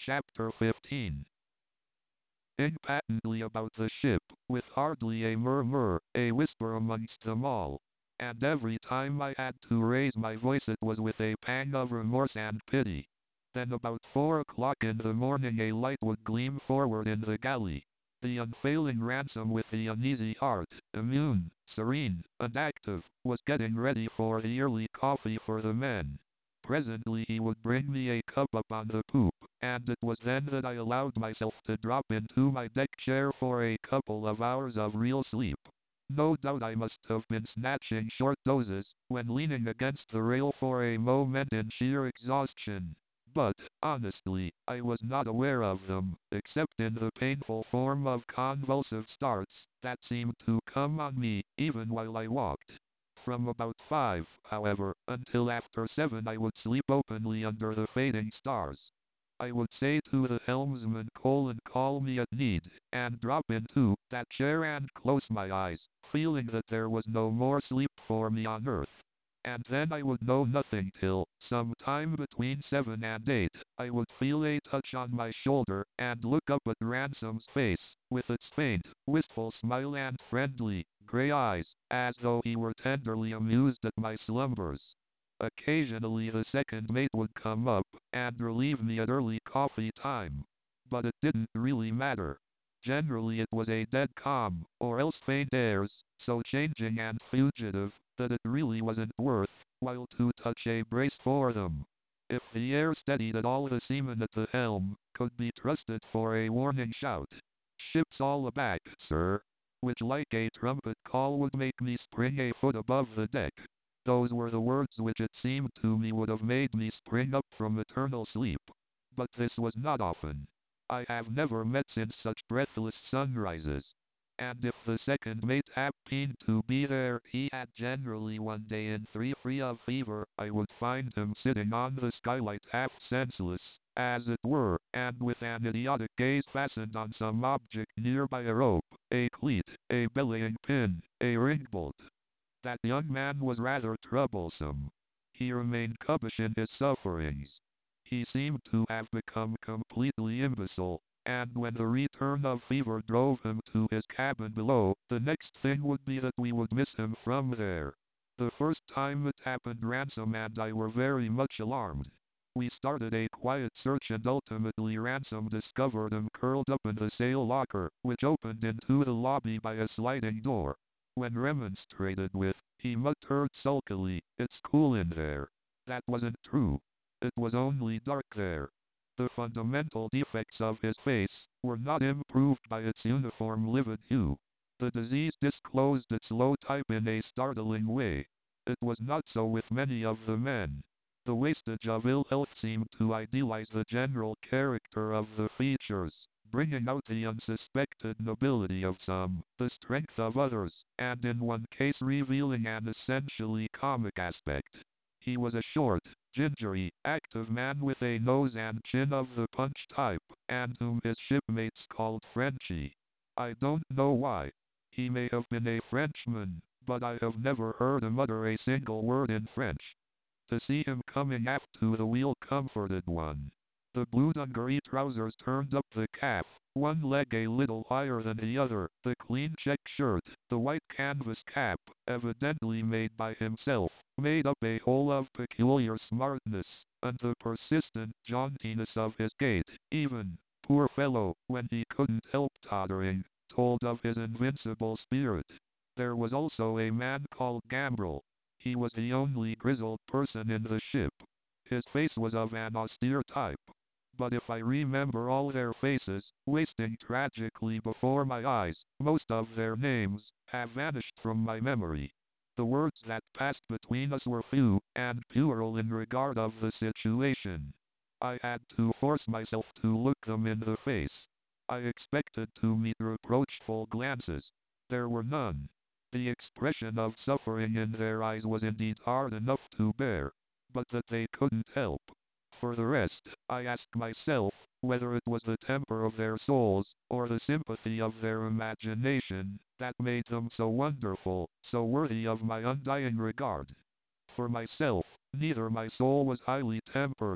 Chapter 15. Impatently about the ship, with hardly a murmur, a whisper amongst them all. And every time I had to raise my voice it was with a pang of remorse and pity. Then about 4 o'clock in the morning a light would gleam forward in the galley. The unfailing Ransom with the uneasy heart, immune, serene, and active, was getting ready for the early coffee for the men. Presently he would bring me a cup up on the poop, and it was then that I allowed myself to drop into my deck chair for a couple of hours of real sleep. No doubt I must have been snatching short dozes, when leaning against the rail for a moment in sheer exhaustion. But, honestly, I was not aware of them, except in the painful form of convulsive starts that seemed to come on me, even while I walked. From about 5, however, until after 7 I would sleep openly under the fading stars. I would say to the helmsman call me at need, and drop into that chair and close my eyes, feeling that there was no more sleep for me on earth. And then I would know nothing till, some time between 7 and 8, I would feel a touch on my shoulder, and look up at Ransom's face, with its faint, wistful smile and friendly, gray eyes, as though he were tenderly amused at my slumbers. Occasionally the second mate would come up, and relieve me at early coffee time. But it didn't really matter. Generally it was a dead calm, or else faint airs, so changing and fugitive, that it really wasn't worth while to touch a brace for them. If the air steadied at all the seaman at the helm could be trusted for a warning shout. "Ship's all aback, sir," which like a trumpet call would make me spring a foot above the deck. Those were the words which it seemed to me would have made me spring up from eternal sleep. But this was not often. I have never met since such breathless sunrises. And if the second mate happened to be there, he had generally one day in 3 free of fever, I would find him sitting on the skylight half senseless, as it were, and with an idiotic gaze fastened on some object nearby, a rope, a cleat, a belaying pin, a ringbolt. That young man was rather troublesome. He remained cubbish in his sufferings. He seemed to have become completely imbecile, and when the return of fever drove him to his cabin below, the next thing would be that we would miss him from there. The first time it happened Ransom and I were very much alarmed. We started a quiet search and ultimately Ransom discovered him curled up in the sail locker, which opened into the lobby by a sliding door. When remonstrated with, he muttered sulkily, "It's cool in there." That wasn't true. It was only dark there. The fundamental defects of his face were not improved by its uniform livid hue. The disease disclosed its low type in a startling way. It was not so with many of the men. The wastage of ill health seemed to idealize the general character of the features, bringing out the unsuspected nobility of some, the strength of others, and in one case revealing an essentially comic aspect. He was a short, gingery, active man with a nose and chin of the Punch type, and whom his shipmates called Frenchy. I don't know why. He may have been a Frenchman, but I have never heard him utter a single word in French. To see him coming aft to the wheel comforted one. The blue dungaree trousers turned up the calf, one leg a little higher than the other, the clean check shirt, the white canvas cap, evidently made by himself, made up a whole of peculiar smartness, and the persistent jauntiness of his gait, even, poor fellow, when he couldn't help tottering, told of his invincible spirit. There was also a man called Gambrel. He was the only grizzled person in the ship. His face was of an austere type. But if I remember all their faces, wasting tragically before my eyes, most of their names have vanished from my memory. The words that passed between us were few and puerile in regard of the situation. I had to force myself to look them in the face. I expected to meet reproachful glances. There were none. The expression of suffering in their eyes was indeed hard enough to bear, but that they couldn't help. For the rest, I asked myself whether it was the temper of their souls, or the sympathy of their imagination, that made them so wonderful, so worthy of my undying regard. For myself, neither my soul was highly tempered,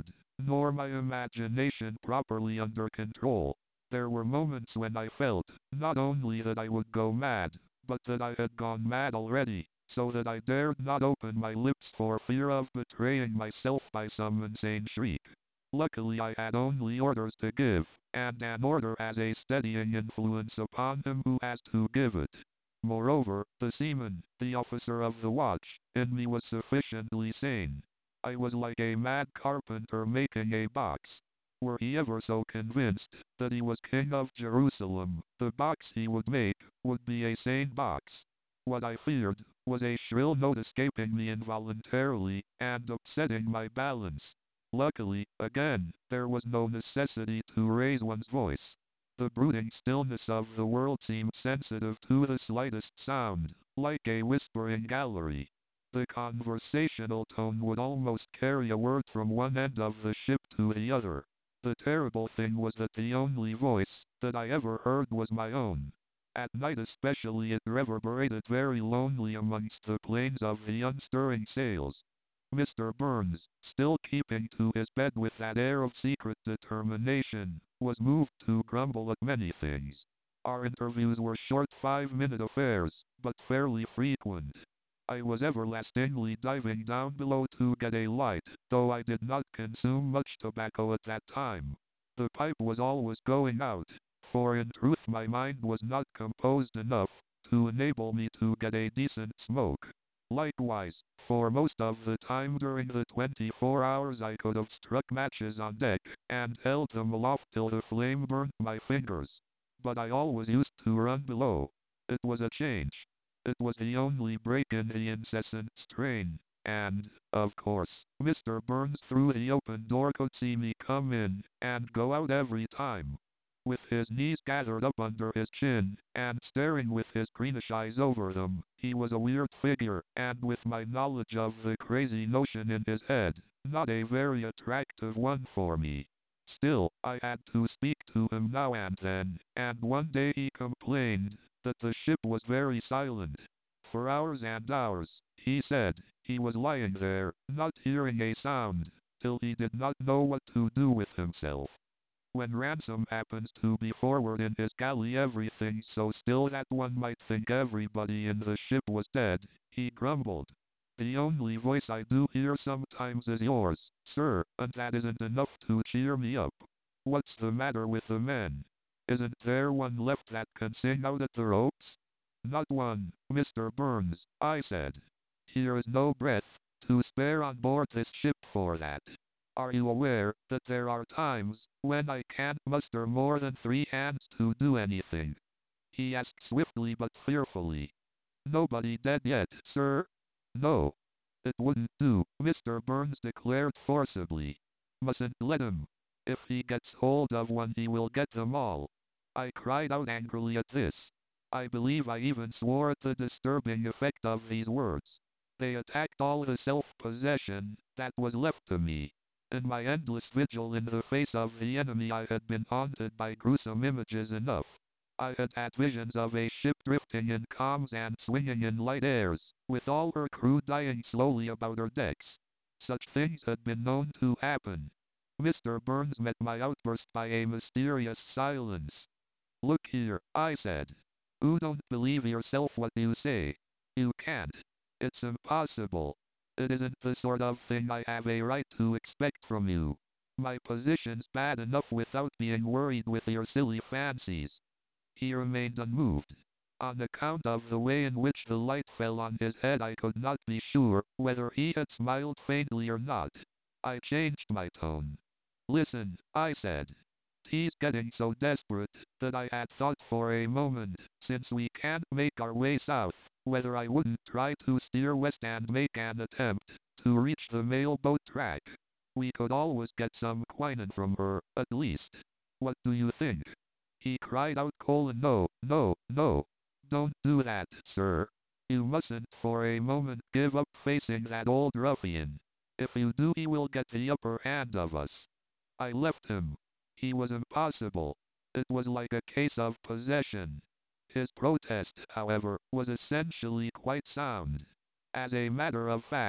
nor my imagination properly under control. There were moments when I felt, not only that I would go mad, but that I had gone mad already, so that I dared not open my lips for fear of betraying myself by some insane shriek. Luckily I had only orders to give, and an order has a steadying influence upon him who has to give it. Moreover, the seaman, the officer of the watch, in me was sufficiently sane. I was like a mad carpenter making a box. Were he ever so convinced that he was king of Jerusalem, the box he would make would be a sane box. What I feared was a shrill note escaping me involuntarily and upsetting my balance. Luckily, again, there was no necessity to raise one's voice. The brooding stillness of the world seemed sensitive to the slightest sound, like a whispering gallery. The conversational tone would almost carry a word from one end of the ship to the other. The terrible thing was that the only voice that I ever heard was my own. At night especially it reverberated very lonely amongst the planes of the unstirring sails. Mr. Burns, still keeping to his bed with that air of secret determination, was moved to grumble at many things. Our interviews were short 5-minute affairs, but fairly frequent. I was everlastingly diving down below to get a light, though I did not consume much tobacco at that time. The pipe was always going out, for in truth my mind was not composed enough to enable me to get a decent smoke. Likewise, for most of the time during the 24 hours I could have struck matches on deck, and held them aloft till the flame burnt my fingers. But I always used to run below. It was a change. It was the only break in the incessant strain, and, of course, Mr. Burns through the open door could see me come in and go out every time. With his knees gathered up under his chin, and staring with his greenish eyes over them, he was a weird figure, and with my knowledge of the crazy notion in his head, not a very attractive one for me. Still, I had to speak to him now and then, and one day he complained that the ship was very silent. For hours and hours, he said, he was lying there, not hearing a sound, till he did not know what to do with himself. When Ransom happens to be forward in his galley everything so still that one might think everybody in the ship was dead, he grumbled. The only voice I do hear sometimes is yours, sir, and that isn't enough to cheer me up. What's the matter with the men? Isn't there one left that can sing out at the ropes? Not one, Mr. Burns, I said. Here is no breath to spare on board this ship for that. Are you aware that there are times when I can't muster more than 3 hands to do anything? He asked swiftly but fearfully. Nobody dead yet, sir? No. It wouldn't do, Mr. Burns declared forcibly. Mustn't let him. If he gets hold of one he will get them all. I cried out angrily at this. I believe I even swore at the disturbing effect of these words. They attacked all the self-possession that was left to me. In my endless vigil in the face of the enemy I had been haunted by gruesome images enough. I had had visions of a ship drifting in calms and swinging in light airs, with all her crew dying slowly about her decks. Such things had been known to happen. Mr. Burns met my outburst by a mysterious silence. Look here, I said. You don't believe yourself what you say. You can't. It's impossible. It isn't the sort of thing I have a right to expect from you. My position's bad enough without being worried with your silly fancies. He remained unmoved. On account of the way in which the light fell on his head I could not be sure whether he had smiled faintly or not. I changed my tone. Listen, I said. He's getting so desperate that I had thought for a moment, since we can't make our way south, whether I wouldn't try to steer west and make an attempt to reach the mail boat track. We could always get some quinine from her, at least. What do you think? He cried out no, no, no. Don't do that, sir. You mustn't for a moment give up facing that old ruffian. If you do he will get the upper hand of us. I left him. He was impossible. It was like a case of possession. His protest, however, was essentially quite sound. As a matter of fact,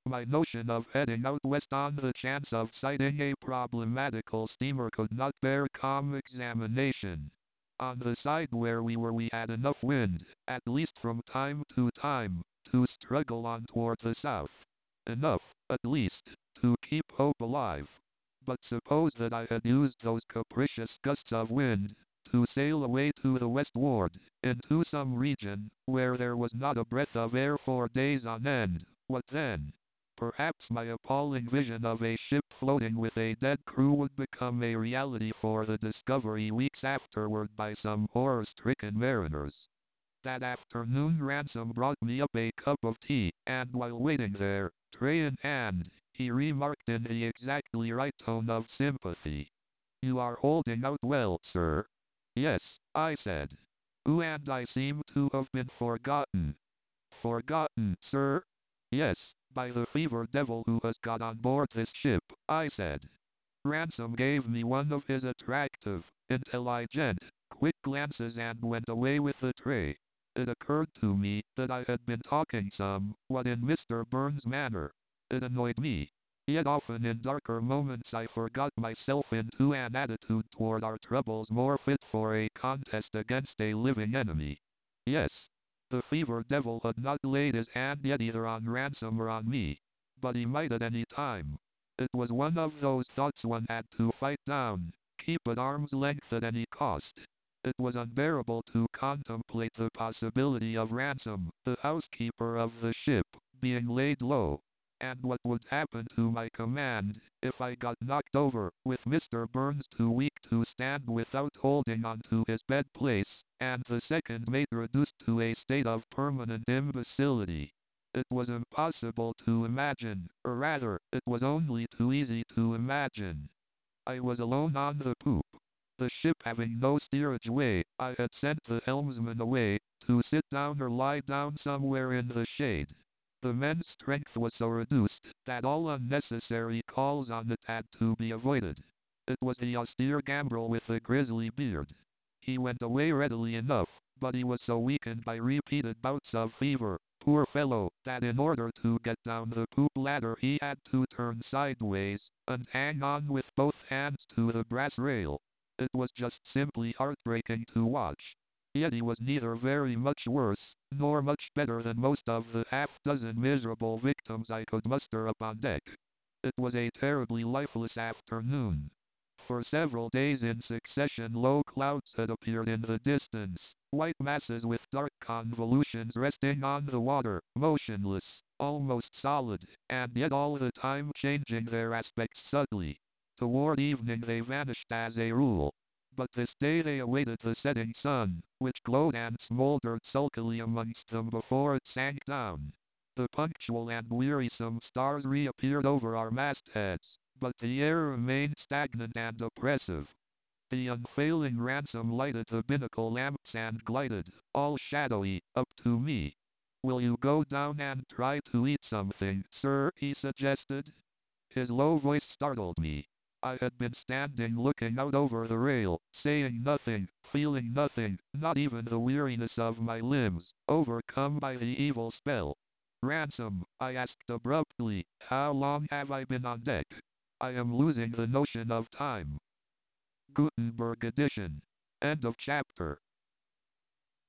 My notion of heading out west on the chance of sighting a problematical steamer could not bear calm examination. On the side where we were we had enough wind, at least from time to time, to struggle on toward the south. Enough, at least, to keep hope alive. But suppose that I had used those capricious gusts of wind to sail away to the westward, into some region where there was not a breath of air for days on end, what then? Perhaps my appalling vision of a ship floating with a dead crew would become a reality for the discovery weeks afterward by some horror-stricken mariners. That afternoon Ransom brought me up a cup of tea, and while waiting there, tray in hand, he remarked in the exactly right tone of sympathy. "You are holding out well, sir." "Yes," I said. "You and I seem to have been forgotten." "Forgotten, sir?" "Yes, by the fever devil who has got on board this ship," I said. Ransom gave me one of his attractive, intelligent, quick glances and went away with the tray. It occurred to me that I had been talking somewhat in Mr. Burns' manner. It annoyed me. Yet often in darker moments I forgot myself into an attitude toward our troubles more fit for a contest against a living enemy. Yes, the fever devil had not laid his hand yet either on Ransom or on me. But he might at any time. It was one of those thoughts one had to fight down, keep at arm's length at any cost. It was unbearable to contemplate the possibility of Ransom, the housekeeper of the ship, being laid low. And what would happen to my command, if I got knocked over, with Mr. Burns too weak to stand without holding on to his bed place, and the second mate reduced to a state of permanent imbecility? It was impossible to imagine, or rather, it was only too easy to imagine. I was alone on the poop. The ship having no steerage way, I had sent the helmsman away, to sit down or lie down somewhere in the shade. The men's strength was so reduced, that all unnecessary calls on it had to be avoided. It was the austere Gambrel with the grizzly beard. He went away readily enough, but he was so weakened by repeated bouts of fever, poor fellow, that in order to get down the poop ladder he had to turn sideways, and hang on with both hands to the brass rail. It was just simply heartbreaking to watch. Yet he was neither very much worse, nor much better than most of the half-dozen miserable victims I could muster up on deck. It was a terribly lifeless afternoon. For several days in succession low clouds had appeared in the distance, white masses with dark convolutions resting on the water, motionless, almost solid, and yet all the time changing their aspects subtly. Toward evening they vanished as a rule. But this day they awaited the setting sun, which glowed and smoldered sulkily amongst them before it sank down. The punctual and wearisome stars reappeared over our mastheads, but the air remained stagnant and oppressive. The unfailing Ransom lighted the binnacle lamps and glided, all shadowy, up to me. "Will you go down and try to eat something, sir?" he suggested. His low voice startled me. I had been standing looking out over the rail, saying nothing, feeling nothing, not even the weariness of my limbs, overcome by the evil spell. "Ransom," I asked abruptly, "how long have I been on deck? I am losing the notion of time." Gutenberg edition. End of chapter.